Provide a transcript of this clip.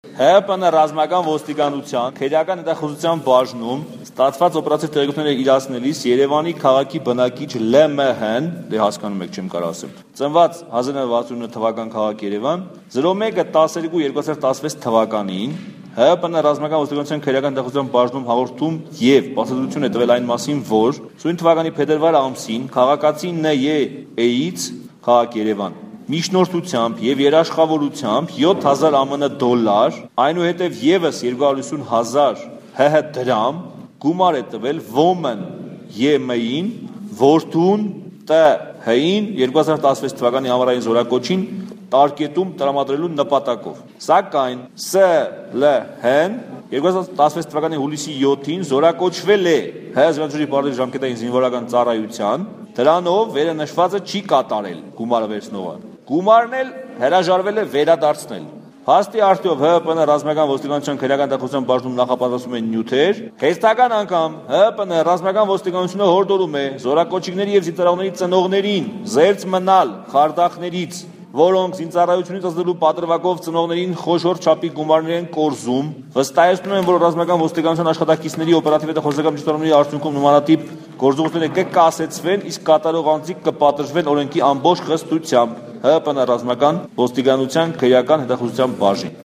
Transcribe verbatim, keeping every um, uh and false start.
ՀՀՊՆ ռազմական ոստիկանության քերական հետախուզության բաժնում ստացված օպերատիվ տեղեկությունները իրացնելիս Երևանի քաղաքի բնակիչ ԼՄՀ-ն, դե հասկանում եք, չեմ կարող ասեմ, ծնված հազար նավը վաթսունինը թվական քաղաք Երևան, զրո մեկը տասներկու երկու հազար տասնվեց թվականին ՀՀՊՆ ռազմական ոստիկանության քերական հետախուզության բաժնում հաղորդում եւ բացատրություն է տվել այն մասին, որ սույն թվականի փետրվար ամսին քաղաքացի ՆԵ-ից քաղաք Երևան միջնորդությամբ եւ երաշխավորությամբ յոթ հազար ԱՄՆ դոլար, այնուհետև եւս երկու հարյուր ութսուն հազար ՀՀ դրամ գումար է տվել ոմն ԵՄ-ին, որդուն ՏՀ-ին երկու հազար տասնվեց թվականի ամառային զորակոչին տարկետում տրամադրելու նպատակով։ Սակայն ՍԼՀ-ն երկու հազար տասնվեց թվականի հուլիսի յոթին զորակոչվել է ՀՀ զինվորների պարտադիր ժամկետային զինվորական ծառայության, դրանով վերանշվածը չի կատարել գումարը վերցնողը։ Գումարն էլ հրաժարվել է վերադարձնել։ Փաստի արդյոք ՀՀՊՆ ռազմական ոստիկանության քերական հետախուզության բաժնում նախապատրաստում են նյութեր։ Հերթական անգամ ՀՀՊՆ ռազմական ոստիկանությունը հորդորում է զորակոչիկների եւ զինծառայողների ծնողներին զերծ մնալ խարդախներից, որոնք զինծառայությունից ազատելու պատրվակով ծնողներին խոշոր չափի գումարներ են կորզում, վստահեցնում են, որ ռազմական ոստիկանության աշխատակիցների օպերատիվ հետախուզական միջոցառումների արդյունքում նմանատիպ գործողությունները կկասեցվեն, իսկ կատարող անձիկ կպատժվեն օրենքի ամբողջ խստությամբ։ ՀՀՊՆ ռազմական ոստիկանության քերական հետախուզության բաժին։